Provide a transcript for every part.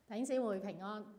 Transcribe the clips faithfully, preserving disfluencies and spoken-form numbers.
弟兄姊妹平安。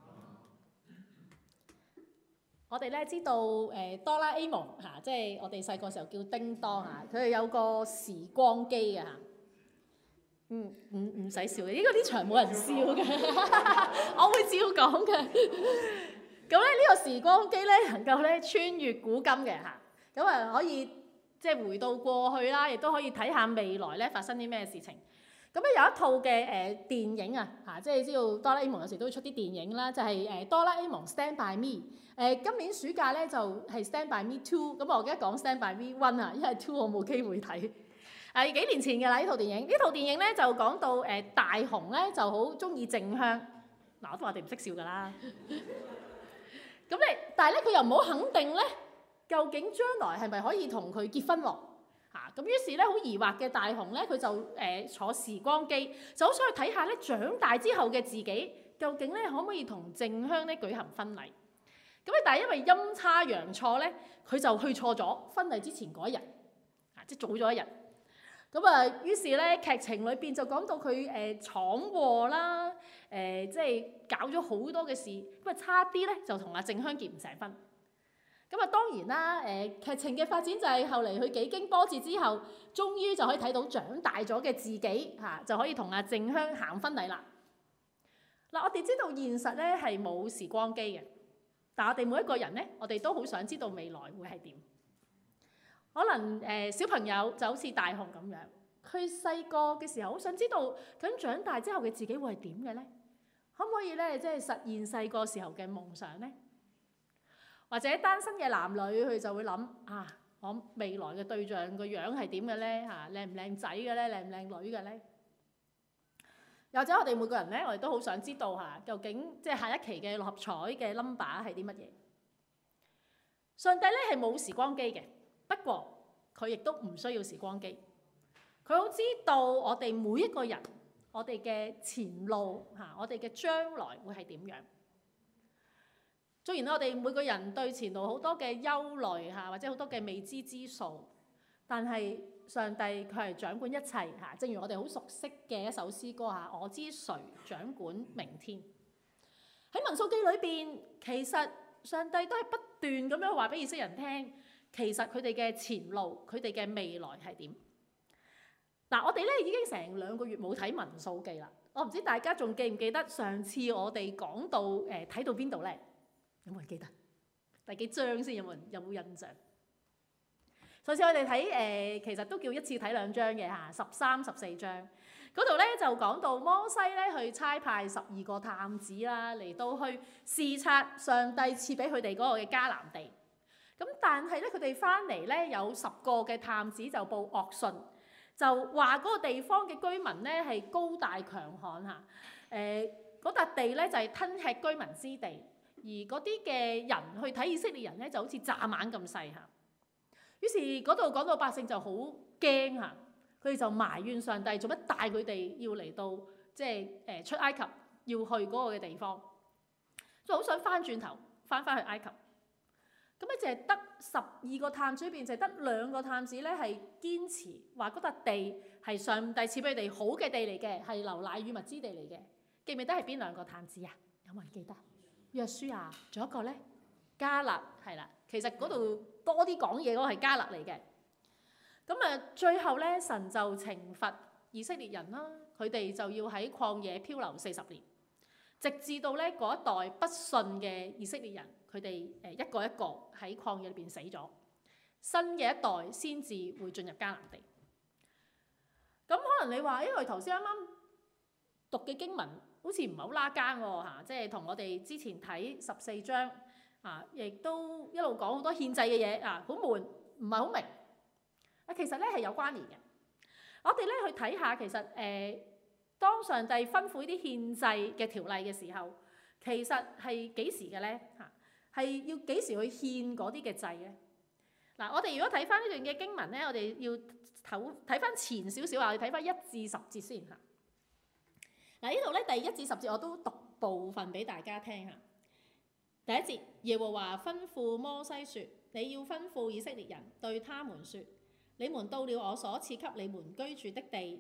我哋咧知道誒哆啦 A 夢嚇，即係我哋細個時候叫叮當啊，佢哋有個時光機嘅嚇。嗯，唔唔使笑嘅，呢個呢場冇人笑嘅，我會照講嘅。咁咧呢個時光機咧能夠咧穿越古今嘅嚇，咁啊可以即係回到過去啦，亦都可以睇下未來咧發生啲咩事情。咁咧有一套嘅誒、呃、電影啊嚇，即係知道哆啦 A 夢有時都會出啲電影啦，就係、是、誒哆啦 A 夢 Stand by Me。誒今年暑假咧就係、是、Stand by Me Two， 咁我而家講 Stand by Me One 啊，因為 Two 我冇機會睇。誒幾年前嘅啦呢套電影，呢套電影咧就講到誒、呃、大雄咧就好中意靜香，嗱我都話我哋唔識笑㗎啦。咁咧，但係咧佢又唔好肯定咧，究竟將來係咪可以同佢結婚喎？嚇咁於是咧好疑惑嘅大雄咧，佢就誒、呃、坐時光機，就好想去睇下咧長大之後嘅自己，究竟咧可唔可以同靜香咧舉行婚禮？咁咧，但係因為陰差陽錯咧，佢就去錯咗婚禮之前嗰一日，啊即係早咗一日。咁啊，於是咧劇情裏邊就講到佢誒闖禍啦，誒、呃、即係搞咗好多嘅事，咁啊差啲咧就同阿靜香結唔成婚。咁啊當然啦，誒、呃、劇情嘅發展就係後嚟佢幾經波折之後，終於就可以睇到長大咗嘅自己嚇、啊，就可以同阿靜香行婚禮啦。嗱、啊，我哋知道現實咧係冇時光機嘅，但係我哋每一個人咧，我哋都好想知道未來會係點。可能誒、呃、小朋友就好似大雄咁樣，佢細個嘅時候好想知道，咁長大之後嘅自己會係點嘅咧？可唔可以咧，即係實現細個時候嘅夢想咧？或者單身嘅男女，佢就會諗啊，我未來嘅對象個樣係點嘅咧？嚇，靚唔靚仔嘅咧？靚唔靚女嘅咧？又或者我哋每個人咧，我哋都好想知道嚇，究竟即係下一期嘅六合彩嘅 number 係啲乜嘢？上帝咧係冇時光機嘅。不過佢亦都唔需要時光機，佢好知道我哋每一個人，我哋嘅前路嚇，我哋嘅將來會係點樣。雖然我哋每個人對前路好多嘅憂慮嚇，或者好多嘅未知之數，但係上帝佢係掌管一切嚇。正如我哋好熟悉嘅一首詩歌嚇，我知誰掌管明天。喺民數記裏邊，其實上帝都係不斷咁樣話俾以色列人聽。其實佢哋嘅前路，佢哋嘅未來係點？嗱，我哋咧已經成兩個月冇睇民數記啦。我唔知大家仲記唔記得上次我哋講到誒睇到邊度咧？有冇人記得？第幾章先？有冇人有冇印象？上次我哋睇誒，其實都叫一次睇兩章嘅嚇，十三、十四章嗰度咧就講到摩西咧去差派十二個探子啦，嚟到去視察上帝賜俾佢哋嗰個嘅迦南地。咁但係咧，佢哋翻嚟咧有十個嘅探子就報惡信，就話嗰個地方嘅居民咧係高大強悍嚇，誒嗰笪地咧就係吞吃居民之地，而嗰啲嘅人去睇以色列人咧就好似蚱蜢咁細嚇。於是嗰度講到百姓就好驚嚇，佢哋就埋怨上帝做乜帶佢哋要嚟到即係誒出埃及，要去嗰個嘅地方，就好想翻轉頭翻返去埃及。咁咧就係得十二個探子裏邊，就係得兩個探子咧係堅持話嗰笪地係上帝賜俾佢哋好嘅地嚟嘅，係流奶與蜜之地嚟嘅。記唔記得係邊兩個探子啊？有冇人記得？約書亞，仲有一個咧迦勒，係啦。其實嗰度多啲講嘢嗰個係迦勒嚟嘅。咁啊，最後咧神就懲罰以色列人啦，佢哋就要喺曠野漂流四十年，直至到咧嗰一代不信嘅以色列人。佢哋誒一個一個喺曠野裏邊死咗，新嘅一代先至會進入迦南地。咁可能你話，因為頭先啱啱讀嘅經文好似唔係好拉更喎嚇，即係同我哋之前睇十四章啊，亦都一路講好多獻祭嘅嘢啊，好悶，唔係好明。啊，其實咧係有關聯嘅。我哋咧去睇下，其實誒、呃、當上帝吩咐呢啲獻祭嘅條例嘅時候，其實係幾時嘅咧嚇？係要幾時去獻嗰啲嘅祭咧？嗱，我哋如果睇翻呢段嘅經文咧，我哋要睇睇翻前少少啊，我哋睇翻一至十節先嚇。嗱，呢度咧第一至十節我都讀部分俾大家聽嚇。第一節，耶和華吩咐摩西說：你要吩咐以色列人對他們說：你們到了我所賜給你們居住的地，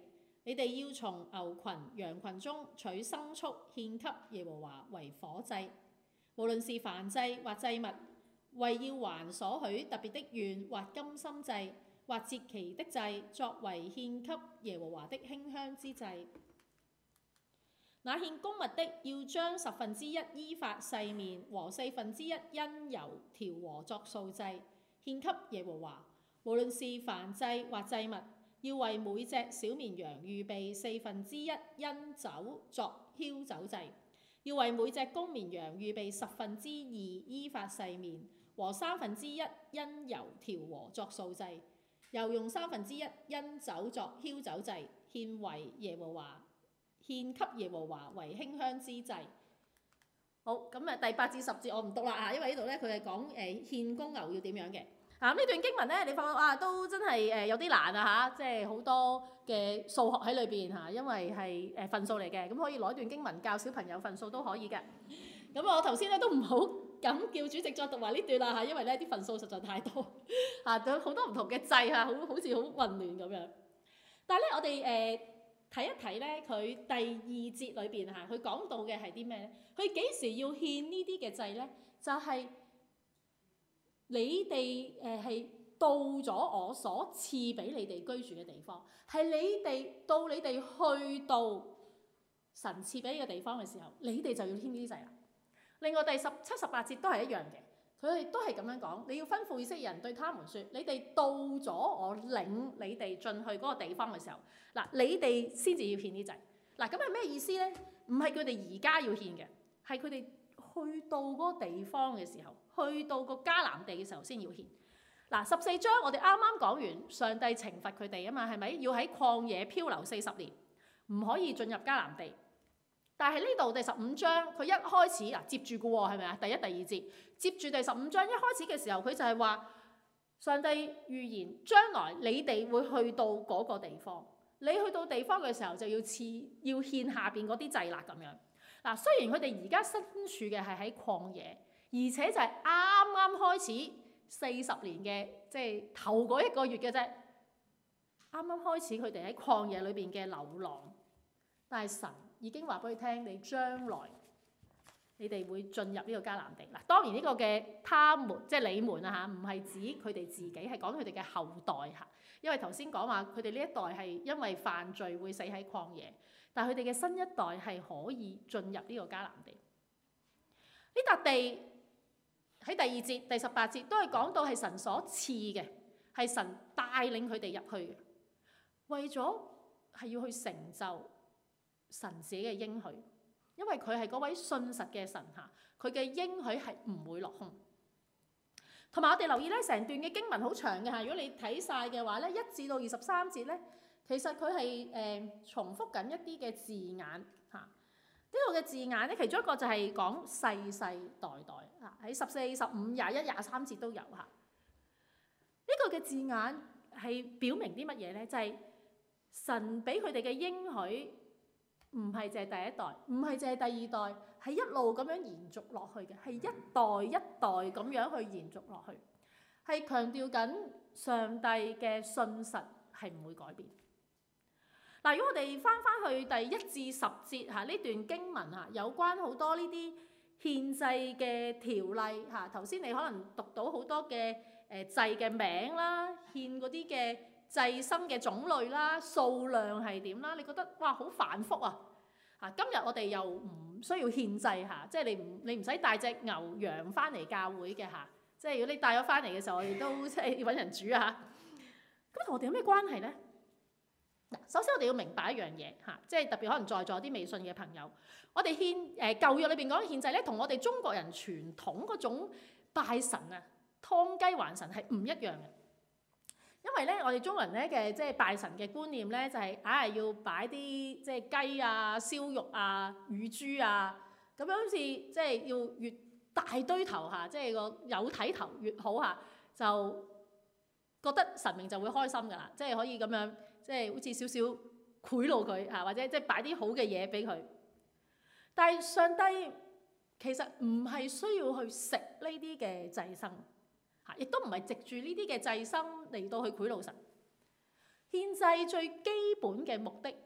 你哋要從牛群、羊群中取牲畜獻給耶和華為火祭，無論是燔祭或祭物，為要還所許特別的願或甘心祭或節期的祭，作為獻給耶和華的馨香之祭。那獻供物的要將十分之一依法細麵和四分之一因油調和作素祭，獻給耶和華。無論是燔祭或祭物，要為每隻小綿羊預備四分之一因酒作澆酒祭，要為每隻公綿羊預備十分之二依法細麵和三分之一因油調和作素祭，又用三分之一因酒作澆酒祭，獻為耶和華。獻給耶和華為馨香之祭。好，咁啊第八至十節我唔讀啦嚇，因為呢度咧佢係講誒獻公牛要點樣嘅。啊呢段經文咧，你發覺啊都真係誒有啲難啊嚇，即係好多嘅數學喺裏邊嚇，因為係誒份數嚟嘅，咁可以攞段經文教小朋友份數都可以嘅。咁我頭先咧都唔好咁叫主席再讀埋呢段啦嚇，因為咧啲份數實在太多嚇，有好多唔同嘅掣嚇，好好似好混亂咁樣。但係咧我哋誒。呃睇一睇咧，佢第二節裏邊嚇，佢講到嘅係啲咩咧？佢幾時要獻呢啲嘅祭咧？就係、是、你哋誒係到咗我所賜俾你哋居住嘅地方，係你哋到你哋去到神賜俾呢個地方嘅時候，你哋就要獻呢啲祭啦。另外第十七、十八節都係一樣嘅。佢哋都係咁樣講，你要吩咐以色列人對他們說：你哋到咗我領你哋進去嗰個地方嘅時候，嗱，你哋先至要獻呢祭。嗱，咁係咩意思咧？唔係佢哋而家要獻嘅，係佢哋去到嗰個地方嘅時候，去到個迦南地嘅時候先要獻。嗱，十四章我哋啱啱講完，上帝懲罰佢哋啊嘛，係咪？要喺曠野漂流四十年，唔可以進入迦南地。但係呢度第十五章，佢一開始嗱接住嘅喎，係咪啊？第一、第二節接住第十五章一開始嘅時候，佢就係話上帝預言將來你哋會去到嗰個地方，你去到地方嘅時候就要賜要獻下邊嗰啲祭啦咁樣。嗱，雖然佢哋而家身處嘅係喺曠野，而且就係啱啱開始四十年嘅，即係頭嗰一個月嘅啫，啱啱開始佢哋喺曠野裏邊嘅流浪，但係神已經話俾佢聽，你將來你哋會進入呢個迦南地。嗱，當然呢個嘅他們即係你們啊嚇，唔係指佢哋自己，係講佢哋嘅後代嚇。因為頭先講話佢哋呢一代係因為犯罪會死喺曠野，但係佢哋嘅新一代係可以進入呢個迦南地。呢笪地喺第二節、第十八節都係講到係神所賜嘅，係神帶領佢哋入去嘅，為咗係要去成就神自己嘅應許，因為佢係嗰位信實嘅神嚇，佢嘅應許係唔會落空。同埋我哋留意咧，成段嘅經文好長嘅嚇，如果你睇晒嘅話咧，一至到二十三節咧，其實佢係誒重複緊一啲嘅字眼嚇。呢度嘅字眼咧，其中一個就係講世世代代嚇，喺十四、十五、廿一、廿三節都有嚇。呢個嘅字眼係表明啲乜嘢咧？就係神俾佢哋嘅應許。唔係淨係第一代，唔係淨係第二代，係一路咁樣延續落去嘅，係一代一代咁樣去延續落去，係強調緊上帝嘅信實係唔會改變。嗱，如果我哋翻翻去第一至十節嚇呢段經文嚇，有關好多呢啲獻祭嘅條例嚇，頭先你可能讀到好多嘅誒祭嘅名啦，獻嗰啲嘅祭牲嘅種類啦、數量係點啦？你覺得哇好繁複啊！嚇，今日我哋又唔需要獻祭嚇，即係你唔你唔使帶隻牛羊翻嚟教會嘅嚇，即係如果你帶咗翻嚟嘅時候，我哋都即係要揾人煮啊！咁同我哋有咩關係咧？嗱，首先我哋要明白一樣嘢嚇，即係特別可能在座啲未信嘅朋友，我哋獻誒舊約裏邊講嘅獻祭咧，同我哋中國人傳統嗰種拜神啊、劏雞還神係唔一樣嘅。因為咧，我哋中國人咧嘅即係拜神嘅觀念咧，就係硬係要擺啲即係雞啊、燒肉啊、乳豬啊，咁樣好似即係要越大堆頭嚇，即係個有睇頭越好嚇，就覺得神明就會開心㗎啦，即係可以咁樣即係好似少少賄賂佢嚇，或者即係擺啲好嘅嘢俾佢。但係上帝其實唔係需要去食呢啲嘅祭牲。亦都唔係藉住呢啲嘅祭牲嚟到去賄賂神。獻祭最基本嘅目的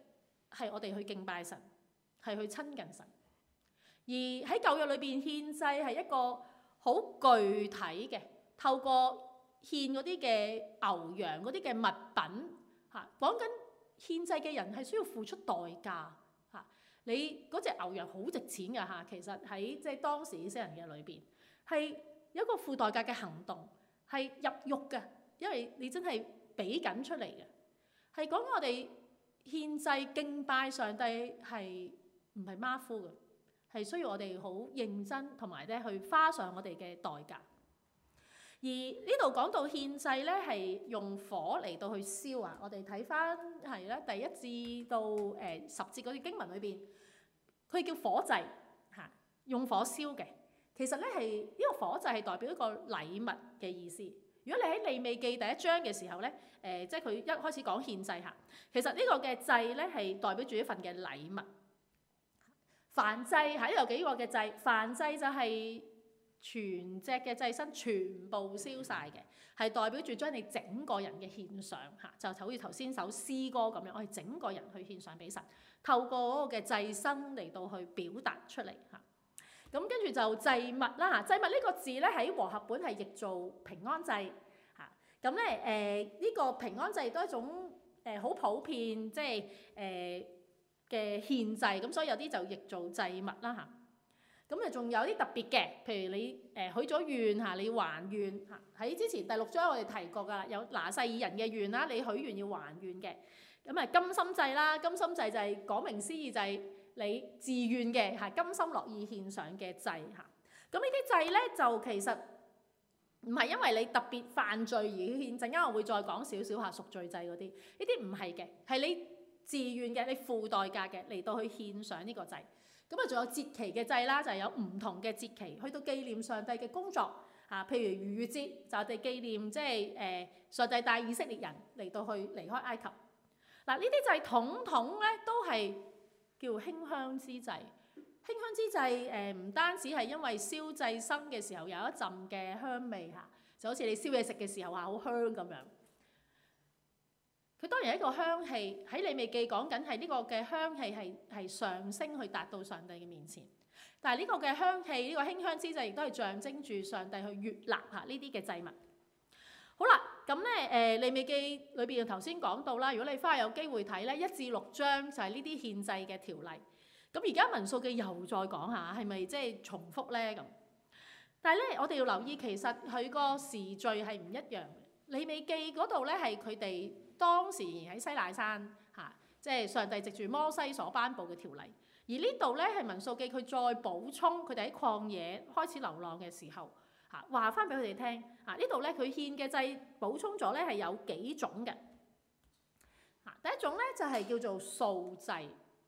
係我哋去敬拜神，係去親近神。而喺舊約裏邊獻祭係一個好具體嘅，透過獻嗰啲嘅牛羊嗰啲嘅物品嚇，講緊獻祭嘅人係需要付出代價嚇。你嗰隻牛羊好值錢㗎嚇，其實喺即係當時以色列人嘅裏邊係有一個付代價嘅行動，係入獄嘅，因為你真係俾緊出嚟嘅，係講我哋獻祭敬拜上帝係唔係馬虎嘅。係需要我哋好認真，同埋咧去花上我哋嘅代價。而呢度講到獻祭咧，係用火嚟到去燒啊！我哋睇翻係咧第一至到誒、呃、十節嗰啲經文裏邊，佢叫火祭嚇，用火燒嘅。其實咧係呢個火祭係代表一個禮物嘅意思。如果你喺利未記第一章嘅時候咧，誒、呃、即係佢一開始講獻祭嚇，其實呢個嘅祭咧係代表住一份嘅禮物。燔祭喺呢度幾個嘅祭，燔祭就係全隻嘅祭牲全部燒晒嘅，係代表住將你整個人嘅獻上嚇，就好似頭先首詩歌咁樣，我哋整個人去獻上俾神，透過嗰個嘅祭牲嚟到去表達出嚟嚇。咁跟住就祭物啦嚇，祭物呢個字咧喺和合本係譯做平安祭嚇。咁咧誒呢個平安祭都係一種誒好普遍，即係誒。呃嘅獻祭，咁所以有啲就譯做祭物啦嚇。咁啊仲有啲特別嘅，譬如你誒許咗願嚇，你還願嚇。喺之前第六章我哋提過㗎啦，有拿細耳人嘅願啦，你許願要還願嘅。咁啊甘心祭啦，甘心祭就係講明思義，就係你自願嘅嚇，甘心樂意獻上嘅祭嚇。咁呢啲祭咧就其實唔係因為你特別犯罪而獻，陣間我會再講少少嚇贖罪祭嗰啲，呢啲唔係嘅，係你自願嘅，你付代價嘅嚟到去獻上呢個祭。咁啊，仲有節期嘅祭啦，就係、是、有唔同嘅節期去到紀念上帝嘅工作啊。譬如逾越節就係、是、紀念即係誒上帝帶以色列人嚟到去離開埃及。嗱，呢啲祭統統咧都係叫馨香之祭。馨香之祭誒唔單止係因為燒祭牲嘅時候有一陣嘅香味嚇，就好似你燒嘢食嘅時候話好香咁樣。佢當然係一個香氣，喺利未記講緊係呢個嘅香氣係係上升去達到上帝嘅面前。但係呢個嘅香氣，呢個馨香之祭亦都係象徵住上帝去悅納嚇呢啲嘅祭物。好啦，咁咧誒利未記裏邊頭先講到啦，如果你翻去有機會睇咧，一至六章就係呢啲獻祭嘅條例。咁而家民數記又再講下，係咪即係重複咧咁？但係咧，我哋要留意，其實佢個時序係唔一樣。利未記嗰度咧係佢哋當時喺西乃山嚇，即係上帝藉住摩西所頒布嘅條例。而呢度咧係民數記佢再補充佢哋喺曠野開始流浪嘅時候嚇，話翻俾佢哋聽嚇。呢度咧佢獻嘅祭補充咗咧係有幾種嘅嚇。第一種咧就係叫做素祭。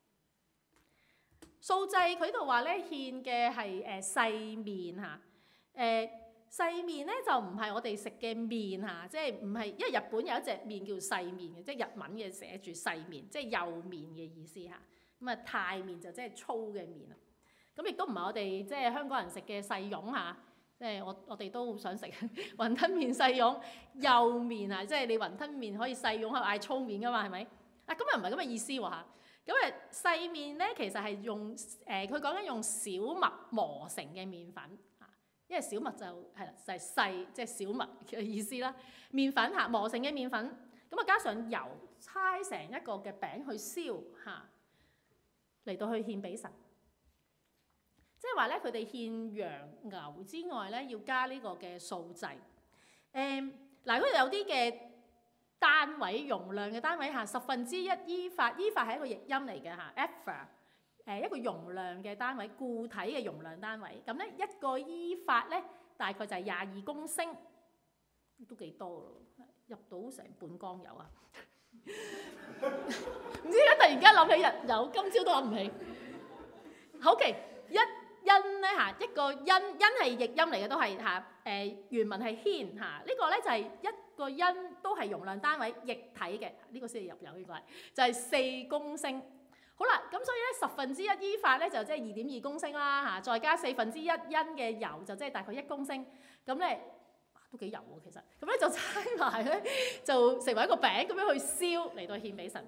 素祭佢度話咧獻嘅係誒細麵嚇，誒細麵咧就唔係我哋食嘅麵嚇，即係唔係因為日本有一隻麵叫細麵嘅，即係日文嘅寫住細麵，即係幼麵嘅意思嚇。咁啊太麵就即係粗嘅麵啦。咁亦都唔係我哋即係香港人食嘅細蓉嚇，即係我我哋都好想食雲吞麵細蓉幼麵啊，即係你雲吞麵可以細蓉，可以嗌粗麵噶嘛，係咪？啊咁又唔係咁嘅意思喎嚇。咁誒細麵咧，其實係用誒佢講緊用小麥磨成嘅麵粉嚇，因為小麥就係啦，就係細即係小麥嘅意思啦。麵粉嚇磨成嘅麵粉，咁啊加上油，搓成一個嘅餅去燒嚇，嚟到去獻俾神。即係話咧，佢哋獻羊牛之外咧，要加呢個嘅素祭。誒嗱，如果有啲嘅單位容量嘅單位嚇，十分之一伊法，伊法係一個譯音嚟嘅嚇 ephah 誒一個容量嘅單位，固體嘅容量單位。咁咧一個伊法咧大概就係廿二公升，都幾多咯，入到成半缸油啊！唔知點解突然間諗起日油，今朝都諗唔起。好嘅，一因咧嚇，一個因因係譯音嚟嘅，都係嚇誒原文係牽嚇，呢個咧就係一個因都係容量單位液體嘅，呢個先係入油呢個係，就係四公升。好啦，咁所以咧十分之一伊法咧就即係二點二公升啦嚇，再加四分之一因嘅油就即係大概一公升，咁咧都幾油喎其實，咁咧就猜埋咧就成為一個餅咁樣去燒嚟到獻俾神。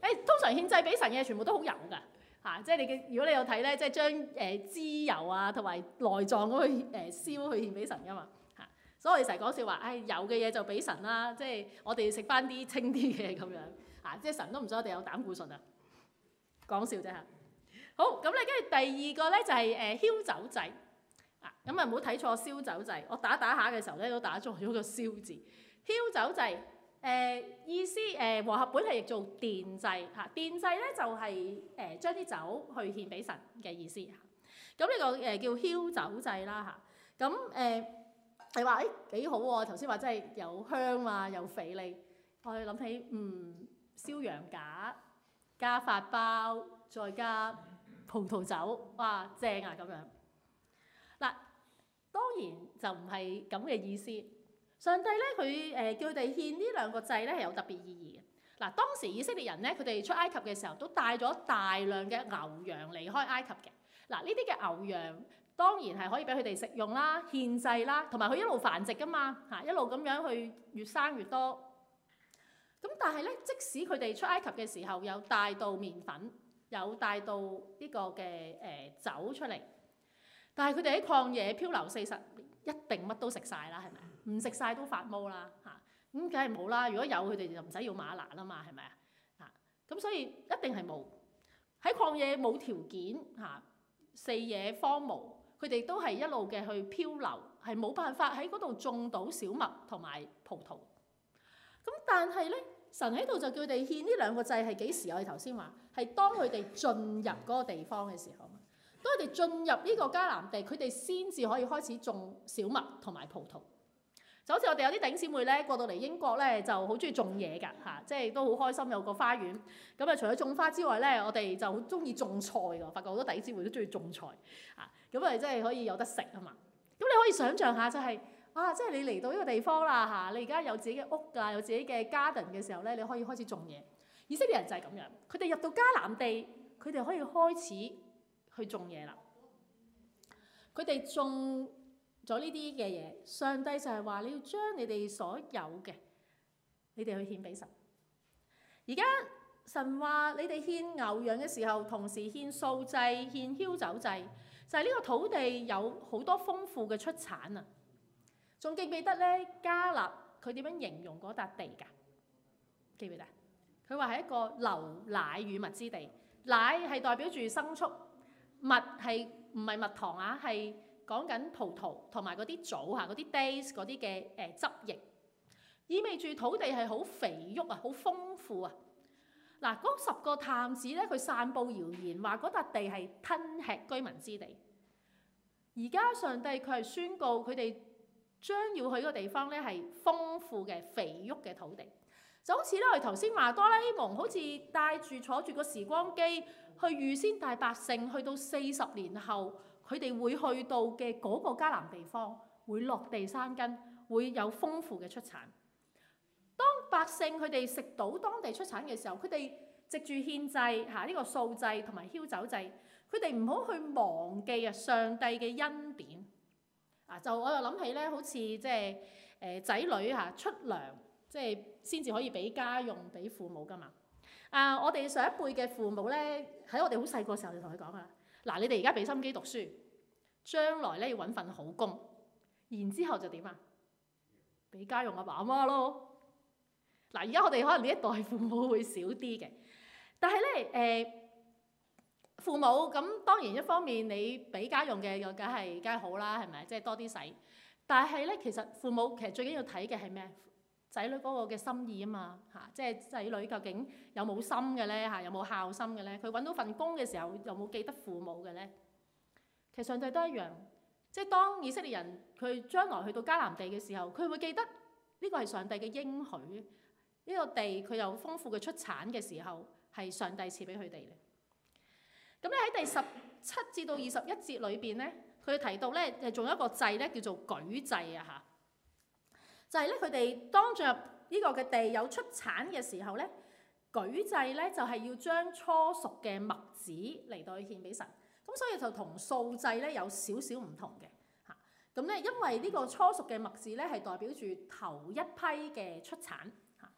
誒通常獻祭俾神嘅全部都好油㗎嚇、啊，即係你嘅如果你有睇咧，即係將誒脂油啊同埋內臟咁去誒燒去獻俾神㗎嘛嚇、啊，所以我哋成日講笑話，誒、哎、油嘅嘢就俾神啦，即係我哋食翻啲清啲嘅咁樣嚇、啊，即係神都唔想我哋有膽固醇啊，講笑啫嚇。好，咁咧跟住第二個咧就係誒燒酒祭啊，咁啊唔好睇錯燒酒祭，我打打下嘅時候咧都打錯咗個燒字，燒酒祭誒、呃、意思誒、呃、和合本係譯做奠祭嚇，奠祭咧就係誒將啲酒去獻俾神嘅意思嚇，咁呢個誒叫燒酒祭啦嚇，咁誒你話誒幾好喎，頭先話真係有香啊有肥膩，我哋諗起嗯燒羊架加法包再加葡萄酒，哇正啊咁樣。嗱，當然就唔係咁嘅意思。上帝咧佢誒叫佢哋獻呢兩個祭咧係有特別意義嘅。嗱，當時以色列人咧佢哋出埃及嘅時候都帶咗大量嘅牛羊離開埃及嘅。嗱，呢啲嘅牛羊當然係可以俾佢哋食用啦、獻祭啦，同埋佢一路繁殖噶嘛嚇，一路咁樣去越生越多。咁但係咧，即使佢哋出埃及嘅時候有帶到麵粉，有帶到呢個嘅誒、呃、酒出嚟，但係佢哋喺曠野漂流四十年，一定乜都食晒啦，係咪？唔食晒都發毛啦嚇，咁梗係冇啦。如果有佢哋就唔使要嗎哪啦嘛，係咪啊？嚇，咁所以一定係冇。喺曠野冇條件嚇，四野荒蕪，佢哋都係一路嘅去漂流，係冇辦法喺嗰度種到小麥同埋葡萄。咁但係咧，神喺度就叫佢哋獻呢兩個祭係幾時？我哋頭先話係當佢哋進入嗰個地方嘅時候嘛。當佢哋進入呢個迦南地，佢哋先至可以開始種小麥同埋葡萄。就好似我哋有啲弟兄姊妹咧過到嚟英國咧，就好中意種嘢㗎嚇，即係都好開心有個花園。咁啊，除咗種花之外咧，我哋就好中意種菜㗎。發覺好多弟兄姊妹都中意種菜啊，咁啊，即係可以有得食啊嘛。咁你可以想像下就係、是。啊！即係你嚟到呢個地方啦嚇，你而家有自己嘅屋㗎，有自己嘅 garden 嘅時候咧，你可以開始種嘢。以色列人就係咁樣，佢哋入到迦南地，佢哋可以開始去種嘢啦。佢哋種咗呢啲嘅嘢，上帝就係話你要將你哋所有嘅，你哋去獻俾神。而家神話你哋獻牛羊嘅時候，同時獻素祭、獻燒酒祭，就係、是、呢個土地有好多豐富嘅出產啊！仲記唔記得咧？迦勒佢點樣形容嗰笪地㗎？記唔記得？佢話係一個流奶與蜜之地，奶係代表住牲畜，蜜係唔係蜜糖啊？係講緊葡萄同埋嗰啲棗嚇、嗰啲 dates 嗰啲嘅誒汁液，意味住土地係好肥沃啊，好豐富啊！嗱，嗰十個探子咧，佢散佈謠言話嗰笪地係吞吃居民之地。而家上帝佢係宣告佢哋將要去嗰個地方咧，係豐富嘅肥沃嘅土地，就好似咧我哋頭先話哆啦 A 夢好似帶住坐住個時光機去預先帶百姓去到四十年後，佢哋會去到嘅嗰個迦南地方，會落地生根，會有豐富嘅出產。當百姓佢哋食到當地出產嘅時候，佢哋藉住獻祭嚇呢個素祭同埋燒酒祭，佢哋唔好去忘記啊上帝嘅恩典。啊！就我又諗起咧，好似即係誒仔女嚇出糧，即係先至可以俾家用俾父母噶嘛。啊！我哋上一輩嘅父母咧，喺我哋好細個時候就同佢講啊，嗱，你哋而家俾心機讀書，將來咧要揾份好工，然之後就點啊？俾家用阿爸阿媽咯。嗱，而家我哋可能呢一代父母會少啲嘅，但係咧誒。呃父母咁當然一方面你俾家用嘅又梗係梗係好啦，係咪？即係多啲使。但係咧，其實父母其實最緊要睇嘅係咩？仔女嗰個嘅心意啊嘛嚇，即係仔女究竟有冇心嘅咧嚇，有冇孝心嘅咧？佢揾到份工嘅時候有冇記得父母嘅咧？其實上帝都一樣，即係當以色列人佢將來去到迦南地嘅時候，佢會記得呢個係上帝嘅應許，呢個地佢有豐富嘅出產嘅時候係上帝賜俾佢哋嘅。咁咧喺第十七至到二十一節裏邊咧，佢提到咧誒仲有一個祭咧叫做舉祭啊嚇，就係咧佢哋當進入呢個嘅地有出產嘅時候咧，舉祭咧就係要將初熟嘅麥子嚟到去獻俾神，咁所以就同素祭咧有少少唔同嘅嚇。咁咧因為呢個初熟嘅麥子咧係代表住頭一批嘅出產嚇，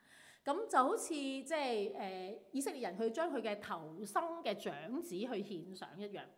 咁就好似即係誒以色列人去將佢嘅頭生嘅長子去獻上一樣。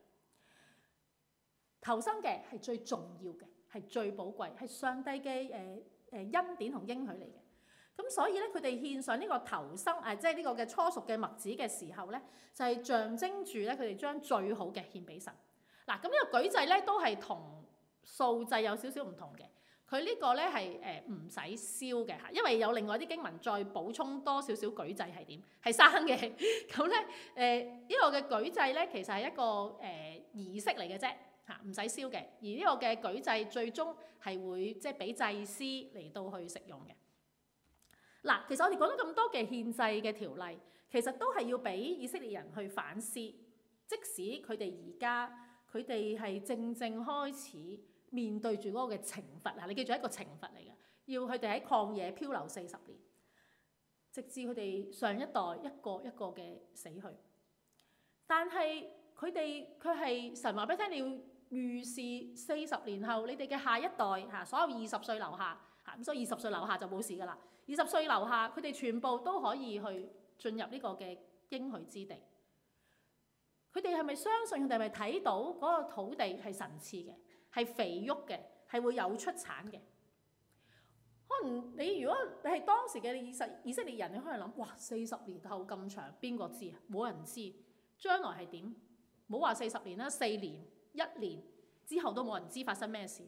頭生嘅係最重要嘅，係最寶貴，係上帝嘅誒誒恩典同應許嚟嘅。咁所以咧，佢哋獻上呢個頭生誒，即係呢個嘅初熟嘅麥子嘅時候咧，就係、是、象徵住咧佢哋將最好嘅獻俾神。嗱，咁呢個舉祭咧都係同素祭有少少唔同嘅。佢呢個咧係誒唔使燒嘅嚇，因為有另外啲經文再補充多少少舉祭係點，係生嘅。咁咧誒呢個嘅舉祭咧其實係一個誒、呃、儀式嚟嘅啫嚇，唔使燒嘅。而呢個嘅舉祭最終係會即係俾祭司嚟到去食用嘅。嗱，其實我哋講咗咁多嘅獻祭嘅條例，其實都係要俾以色列人去反思，即使佢哋而家佢哋係正正開始面對住嗰個嘅懲罰啊！你記住係一個懲罰嚟嘅，要佢哋喺曠野漂流四十年，直至佢哋上一代一個一個嘅死去。但係佢哋佢係神話俾你聽，你要預示四十年後你哋嘅下一代嚇，所有二十歲樓下嚇，咁所以二十歲樓下就冇事㗎啦。二十歲樓下佢哋全部都可以去進入呢個嘅應許之地。佢哋係咪相信？佢哋係咪睇到嗰個土地係神賜嘅？係肥沃嘅，係會有出產嘅。可能你如果你係當時嘅以色以色列人，你可能諗：哇，四十年後咁長，邊個知啊？冇人知將來係點。冇話四十年啦，四年、一年之後都冇人知發生咩事。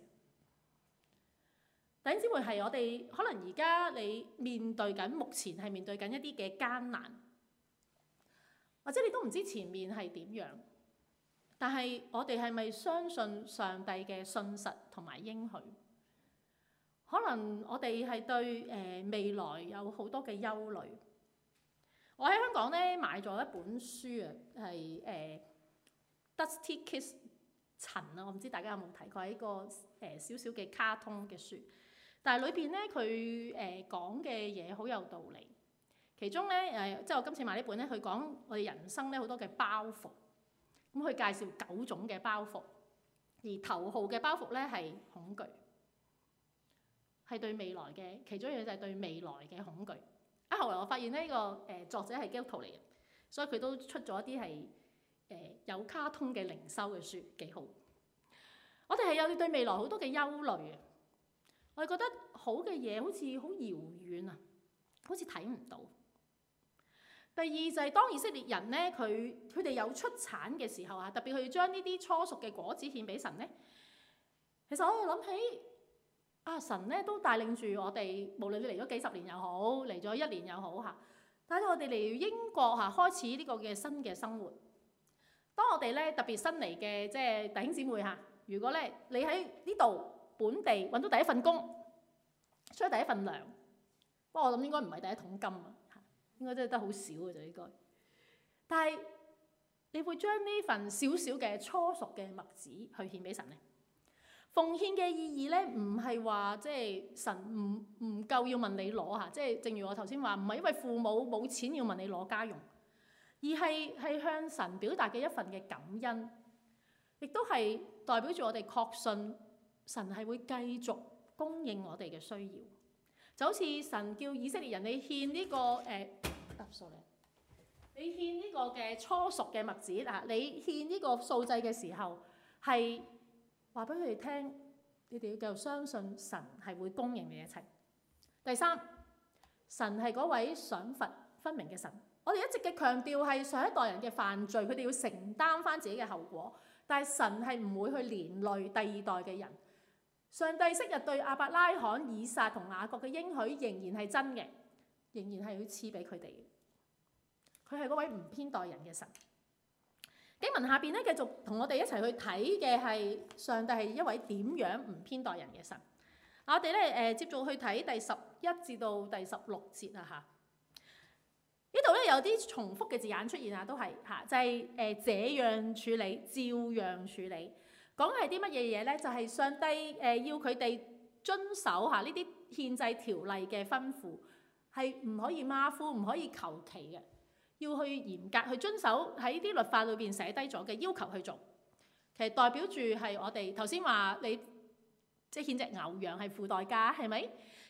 弟兄姊妹，係我哋可能而家你面對緊，目前係面對緊一啲嘅艱難，或者你都唔知前面係點樣。但係我哋係咪相信上帝嘅信實同埋應許？可能我哋係對誒、呃、未來有好多嘅憂慮。我喺香港咧買咗一本書啊，係誒、呃、Dusty Kids 塵啊，我唔知大家有冇睇過，係一個誒少少嘅卡通嘅書。但係裏邊咧佢誒講嘅嘢好有道理。其中咧誒、呃，即係我今次買呢本咧，佢講我哋人生咧好多嘅包袱。咁佢介紹九種嘅包袱，而頭號嘅包袱咧係恐懼，係對未來嘅其中一樣就係對未來嘅恐懼。啊，後來我發現呢、呢個誒、呃、作者係基督徒嚟嘅，所以佢都出咗一啲係誒有卡通嘅靈修嘅書，幾好。我哋係有對未來好多嘅憂慮啊！我哋覺得好嘅嘢好似好遙遠啊，好似睇唔到。第二就係當以色列人咧，佢佢哋有出產嘅時候啊，特別佢將呢啲初熟嘅果子獻俾神咧。其實我哋諗起啊，神咧都帶領住我哋，無論你嚟咗幾十年又好，嚟咗一年又好嚇，帶咗我哋嚟英國嚇，開始呢個嘅新嘅生活。當我哋咧特別新嚟嘅即係弟兄姊妹嚇，如果咧你喺呢度本地揾到第一份工，出咗第一份糧，不過我諗應該唔係第一桶金啊。應該真係得好少嘅就應該，但係你會將呢份少少嘅初熟嘅麥子去獻俾神咧？奉獻嘅意義咧，唔係話即係神唔唔夠要問你攞嚇，即係正如我頭先話，唔係因為父母冇錢要問你攞家用，而係係向神表達嘅一份嘅感恩，亦都係代表住我哋確信神係會繼續供應我哋嘅需要。就好似神叫以色列人你獻呢、這個誒、呃啊、sorry，你獻呢個嘅初熟嘅麥子嗱，你獻呢個素祭嘅時候係話俾佢哋聽，你哋要繼續相信神係會供應你一切。第三，神係嗰位賞罰分明嘅神。我哋一直嘅強調係上一代人嘅犯罪，佢哋要承擔翻自己嘅後果，但係神係唔會去連累第二代嘅人。上帝昔日對亞伯拉罕、以撒同雅各嘅應許仍然係真嘅，仍然係要賜俾佢哋嘅。佢係嗰位唔偏待人嘅神。經文下邊咧，繼續同我哋一齊去睇嘅係上帝係一位點樣唔偏待人嘅神。我哋咧誒接續去睇第十一至到第十六節啊嚇。呢度咧有啲重複嘅字眼出現啊，都係嚇，就係、是、誒、呃、這樣處理，照樣處理。講係啲乜嘢嘢咧？就係、是、上帝誒、呃、要佢哋遵守下呢啲獻祭條例嘅吩咐，係唔可以馬虎，唔可以求其嘅，要去嚴格去遵守喺啲律法裏邊寫低咗嘅要求去做。其實代表住係我哋頭先話你即係獻隻牛羊係付代價，係咪？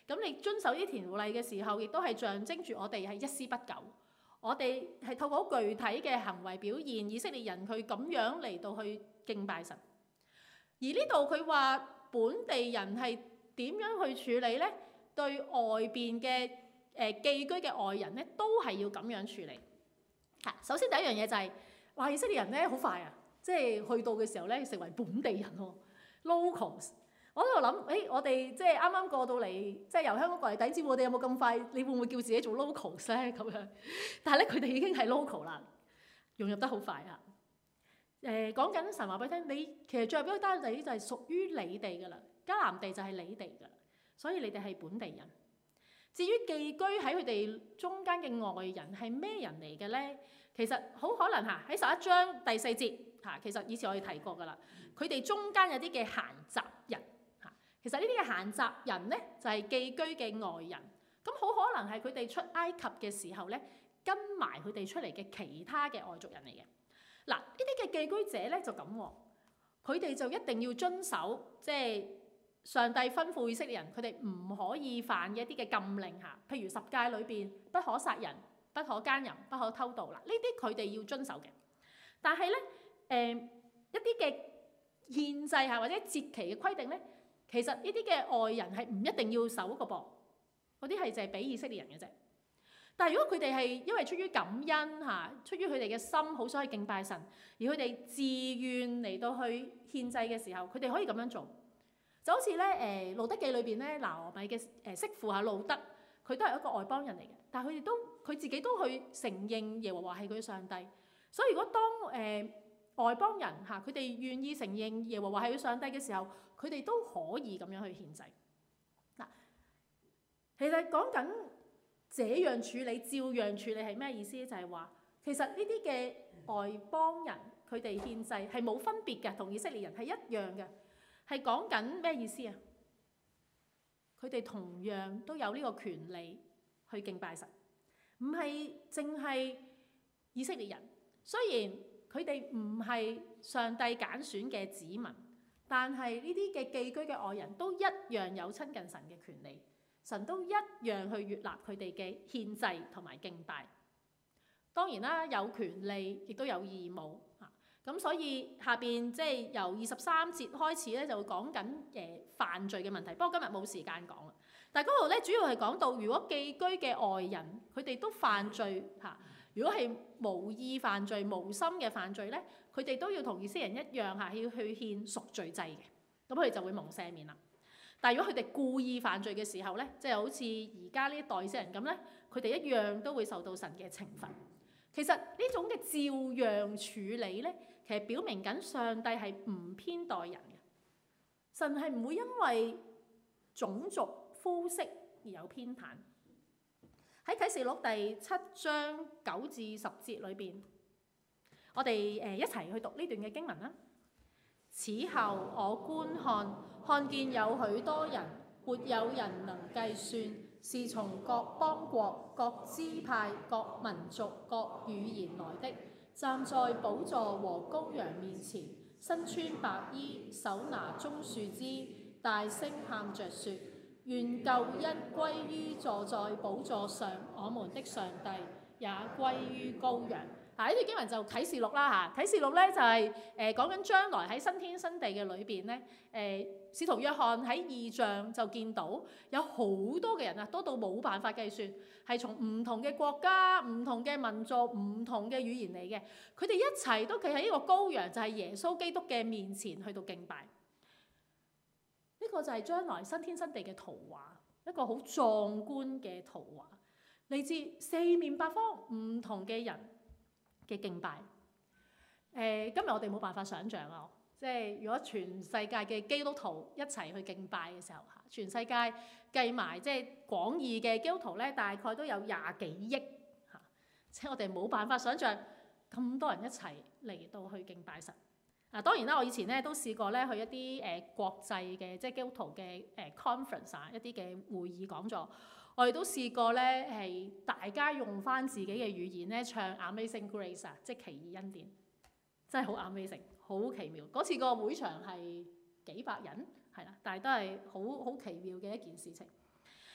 咁你遵守呢啲條例嘅時候，亦都係象徵住我哋係一絲不苟。我哋係透過具體嘅行為表現，以色列人佢咁樣嚟到去敬拜神。而呢度佢話本地人係點樣去處理呢？對外邊嘅誒寄居嘅外人咧，都係要咁樣處理。嚇，首先第一樣嘢就係、是、話以色列人咧好快啊，即係去到嘅時候咧成為本地人喎 ，locals。我喺度諗，誒、欸、我哋即係啱啱過到嚟，即係由香港過嚟，抵知我哋有冇咁快？你會唔會叫自己做 locals 咧？咁樣，但係咧佢哋已經係 local 啦，融入得好快啊！誒講緊神話俾你聽，你其實最後嗰單地就係屬於你哋噶啦，迦南地就係你哋噶啦。所以你哋係本地人。至於寄居喺佢哋中間嘅外人係咩人嚟嘅咧？其實好可能嚇喺十一章第四節嚇，其實以前我哋提過噶啦。佢哋中間有啲嘅閒雜人嚇，其實呢啲嘅閒雜人咧就係寄居嘅外人。咁好可能係佢哋出埃及嘅時候咧，跟埋佢哋出嚟嘅其他嘅外族人嚟嘅。嗱，呢啲嘅寄居者咧就咁喎，佢哋就一定要遵守即係上帝吩咐以色列人，佢哋唔可以犯嘅一啲嘅禁令嚇，譬如十誡裏邊不可殺人、不可奸淫、不可偷盜啦，呢啲佢哋要遵守嘅。但係咧，誒、呃、一啲嘅憲制嚇或者節期嘅規定咧，其實呢啲嘅外人係唔一定要守個噃，嗰啲係就係俾以色列人嘅啫。但係如果佢哋係因為出於感恩嚇，出於佢哋嘅心好想去敬拜神，而佢哋自願嚟到去獻祭嘅時候，佢哋可以咁樣做。就好似咧誒《路得記》裏邊咧，拿俄米嘅誒媳婦嚇路得，佢都係一個外邦人嚟嘅，但係佢哋都佢自己都去承認耶和華係佢上帝。所以如果當誒、呃、外邦人嚇佢哋願意承認耶和華係佢上帝嘅時候，佢哋都可以咁樣去獻祭。嗱，其實講緊這樣處理、照樣處理係咩意思？就係話其實呢啲嘅外邦人佢哋獻祭係冇分別嘅，同以色列人係一樣嘅。係講緊咩意思啊？佢哋同樣都有呢個權利去敬拜神，唔係淨係以色列人。雖然佢哋唔係上帝揀選嘅子民，但係呢啲嘅寄居嘅外人都一樣有親近神嘅權利，神都一樣去悅納佢哋嘅獻祭同埋敬拜。當然啦，有權利亦都有義務。咁所以下邊即係由二十三節開始咧，就會講緊誒犯罪嘅問題。不過今日冇時間講啦。但係嗰度咧，主要係講到如果寄居嘅外人佢哋都犯罪嚇，如果係無意犯罪、無心嘅犯罪咧，佢哋都要同以色列人一樣嚇，要去獻贖罪祭嘅。咁佢哋就會蒙赦免啦。但係如果佢哋故意犯罪嘅時候咧，即係好似而家呢一代以色列人咁咧，佢哋一樣都會受到神嘅懲罰。其實呢種嘅照樣處理咧，其實表明緊上帝係唔偏待人嘅。神係唔會因為種族膚色而有偏袒。喺啟示錄第七章九至十節裏邊，我哋誒一齊去讀呢段嘅經文啦。此後我觀看，看見有許多人，沒有人能計算，是從各邦國、各支派、各民族、各語言來的，站在寶座和羔羊面前，身穿白衣，手拿棕樹枝，大聲喊着說：願救恩歸於坐在寶座上我們的上帝，也歸於羔羊。嗱，呢段經文就啟示錄啦嚇，啟示錄咧就係誒講緊將來喺新天新地嘅裏邊咧，誒使徒約翰喺異象就見到有好多嘅人啊，多到冇辦法計算，係從唔同嘅國家、唔同嘅民族、唔同嘅語言嚟嘅，佢哋一齊都企喺呢個羔羊，就係耶穌基督嘅面前去到敬拜。呢個就係將來新天新地嘅圖畫，一個好壯觀嘅圖畫，嚟自四面八方唔同嘅人嘅敬拜。誒、呃，今日我哋冇辦法想像啊！即係如果全世界嘅基督徒一齊去敬拜嘅時候，嚇，全世界計埋即係廣義嘅基督徒咧，大概都有廿幾億嚇。即係我哋冇辦法想像咁多人一齊嚟到去敬拜神。嗱、啊，當然啦，我以前咧都試過咧去一啲誒、呃、國際嘅即係基督徒嘅誒 conference 啊，一啲嘅會議講座。我哋都試過咧，係大家用翻自己嘅語言咧唱 Amazing Grace 啊，即係奇異恩典，真係好 amazing，好奇妙。嗰次個會場係幾百人，係啦，但係都係好好奇妙嘅一件事情。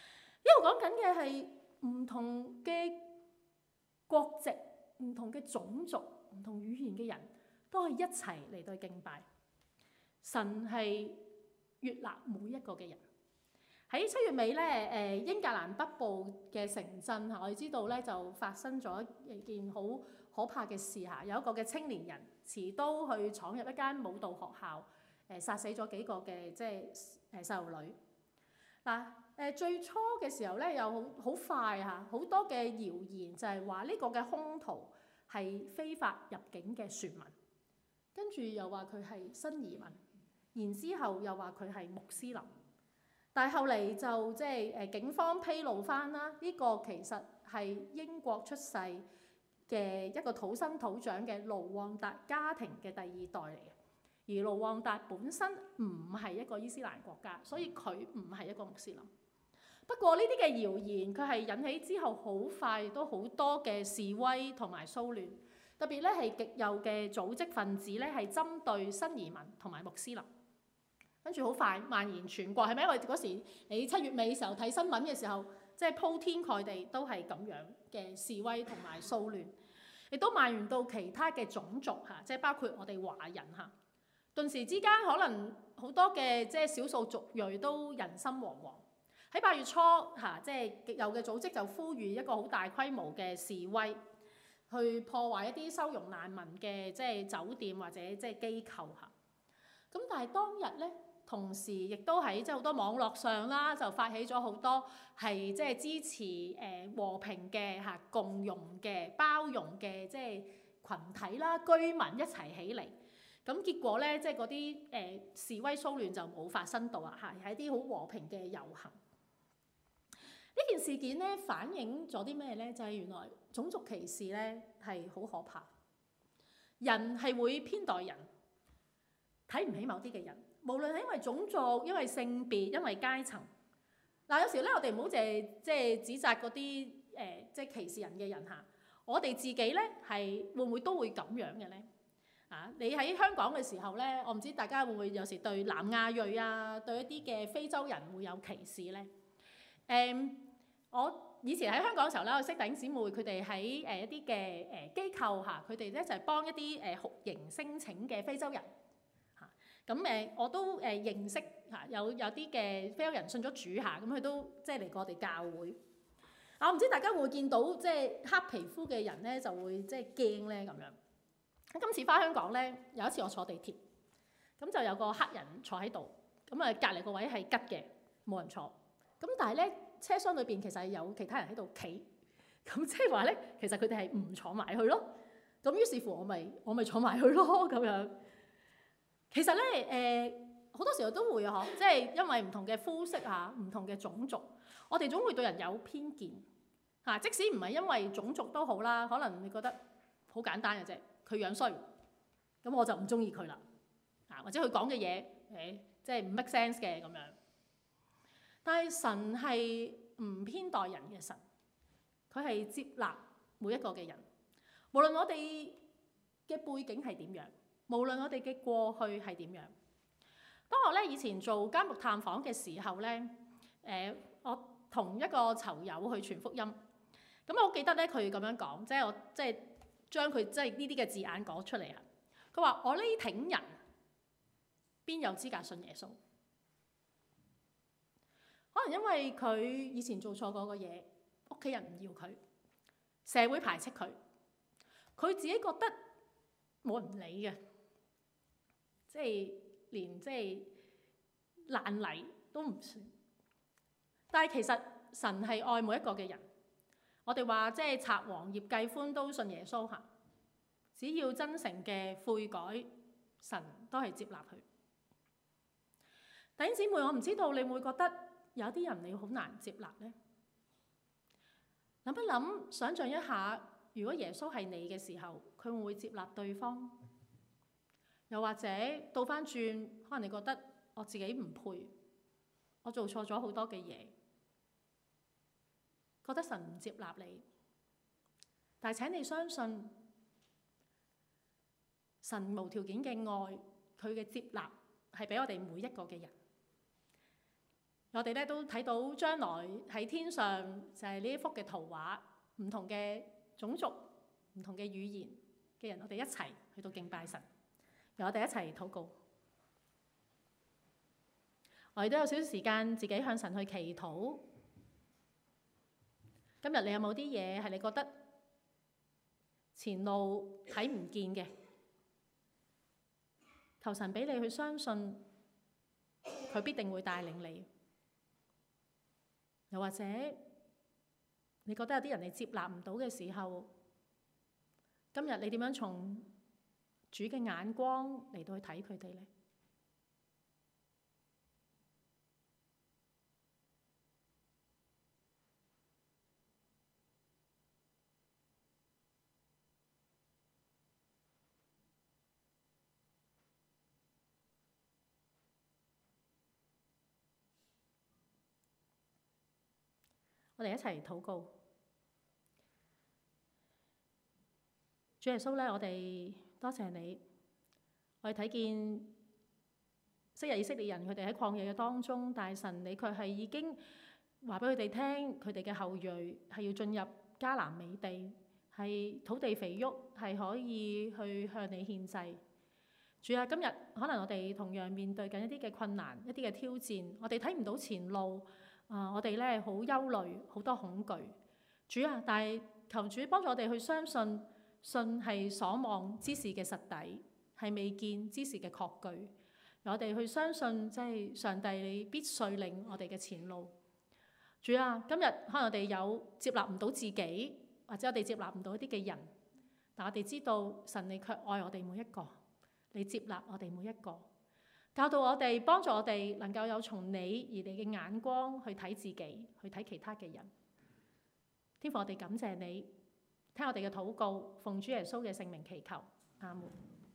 度講緊嘅係唔同嘅國籍、唔同嘅種族、唔同語言嘅人都係一齊嚟到敬拜。神係悅納每一個嘅人。喺七月尾咧，誒英格蘭北部嘅城鎮嚇，我哋知道咧就發生咗一件好可怕嘅事嚇，有一個嘅青年人持刀去闖入一間舞蹈學校，誒殺死咗幾個嘅即係誒細路女。嗱誒最初嘅時候咧，又好好快嚇，好多嘅謠言就係話呢個嘅兇徒係非法入境嘅船民，跟住又話佢係新移民，然之後又話佢係穆斯林。但係後嚟就即係誒警方披露翻啦，呢個其實係英國出世嘅一個土生土長嘅盧旺達家庭嘅第二代嚟嘅，而盧旺達本身唔係一個伊斯蘭國家，所以佢唔係一個穆斯林。不過呢啲嘅謠言佢係引起之後好快都好多嘅示威同埋騷亂，特別咧係極右嘅組織分子咧係針對新移民同埋穆斯林。跟住好快蔓延全國，係咪？因為嗰時你七月尾嘅時候睇新聞嘅時候，即係鋪天蓋地都係咁樣嘅示威同埋騷亂，亦都蔓延到其他嘅種族嚇，即係包括我哋華人嚇。頓時之間，可能好多嘅即係少數族裔都人心惶惶。喺八月初嚇，即係極右嘅組織就呼籲一個好大規模嘅示威，去破壞一啲收容難民嘅即係酒店或者即係機構嚇。咁但係當日咧，同時亦都喺即係好多網絡上啦，就發起咗好多係即係支持誒和平嘅嚇、共融嘅、包容嘅即係群體啦、居民一齊起嚟。咁結果咧，即係嗰啲誒示威騷亂就冇發生到啊，係喺啲好和平嘅遊行。呢件事件咧反映咗啲咩咧？就係原來種族歧視咧係好可怕，人係會偏待人，睇唔起某啲嘅人。無論係因為種族、因為性別、因為階層，嗱有時咧我哋唔好淨係即係指責嗰啲誒即係歧視人嘅人嚇，我哋自己咧係會唔會都會咁樣嘅咧？啊，你喺香港嘅時候咧，我唔知大家會唔會有時對南亞裔啊，對一啲嘅非洲人會有歧視咧？誒、嗯，我以前喺香港嘅時候咧，我識弟兄姊妹，佢哋喺誒一啲嘅誒機構嚇，佢哋咧就係幫一啲誒酷刑申請嘅非洲人。咁誒，我都誒認識嚇，有有啲嘅非洲人信咗主嚇，咁佢都即係嚟過我哋教會。啊，我唔知大家會唔會見到即係黑皮膚嘅人咧，就會即係驚咧咁樣。咁今次翻香港咧，有一次我坐地鐵，咁就有個黑人坐喺度，咁啊隔離個位係吉嘅，冇人坐。咁但係咧車廂裏邊其實係有其他人喺度企，咁即係話咧，其實佢哋係唔坐埋去咯。咁於是乎我咪我咪坐埋去咯咁樣。其實咧，誒、呃、好多時候都會啊，嗬，即係因為唔同嘅膚色啊，唔同嘅種族，我哋總會對人有偏見嚇。即使唔係因為種族都好啦，可能你覺得好簡單嘅啫，佢樣衰，咁我就唔中意佢啦，啊或者佢講嘅嘢誒，即係唔 make sense 嘅咁樣。但係神係唔偏待人嘅神，佢係接納每一個嘅人，無論我哋嘅背景係點樣。無論我哋嘅過去係點樣，當我咧以前做監獄探訪嘅時候咧，誒、呃、我同一個囚友去傳福音，咁我記得咧佢咁樣講，即係我即係將佢即係呢啲嘅字眼講出嚟啊。佢話：我呢挺人邊有資格信耶穌？可能因為佢以前做錯過個嘢，屋企人唔要佢，社會排斥佢，佢自己覺得冇人理嘅。即係連即係爛泥都唔算，但係其實神係愛每一個嘅人。我哋話即係賊王葉繼歡都信耶穌嚇，只要真誠嘅悔改，神都係接納佢。弟兄姊妹，我唔知道你會覺得有啲人你好難接納呢？諗一諗，想像一下，如果耶穌係你嘅時候，佢會唔會接納對方？又或者倒翻轉，可能你覺得我自己唔配，我做錯咗好多嘅嘢，覺得神唔接納你。但係請你相信，神無條件嘅愛，佢嘅接納係俾我哋每一個嘅人。 我哋咧都睇到將來喺天上就係呢一幅嘅圖畫，唔同嘅種族、唔同嘅語言嘅人，我哋一齊去到敬拜神，由我哋一齊禱告。我哋都有少少時間自己向神去祈禱。今日你有冇啲嘢係你覺得前路睇唔見嘅？求神俾你去相信，佢必定會帶領你。又或者你覺得有啲人你接納唔到嘅時候，今日你點樣從主嘅眼光嚟到去睇佢哋呢？我哋一齊禱告。主耶穌咧，我哋多謝你。我哋睇見昔日以色列人佢哋喺曠野嘅當中，但係神你卻係已經話俾佢哋聽，佢哋嘅後裔係要進入迦南美地，係土地肥沃，係可以去向你獻祭。主啊，今日可能我哋同樣面對緊一啲嘅困難，一啲嘅挑戰，我哋睇唔到前路。啊！我哋咧好憂慮，好多恐懼。主啊，但係求主幫助我哋去相信，信係所望之事嘅實底，係未見之事嘅確據。我哋去相信，即係上帝你必率領我哋嘅前路。主啊，今日可能我哋有接納唔到自己，或者我哋接納唔到一啲嘅人，但我哋知道神你卻愛我哋每一個，你接納我哋每一個。教導我哋，幫助我哋能夠有從你而你嘅眼光去睇自己，去睇其他嘅人。天父，我哋感謝你，聽我哋嘅禱告，奉主耶穌嘅聖名祈求，阿門。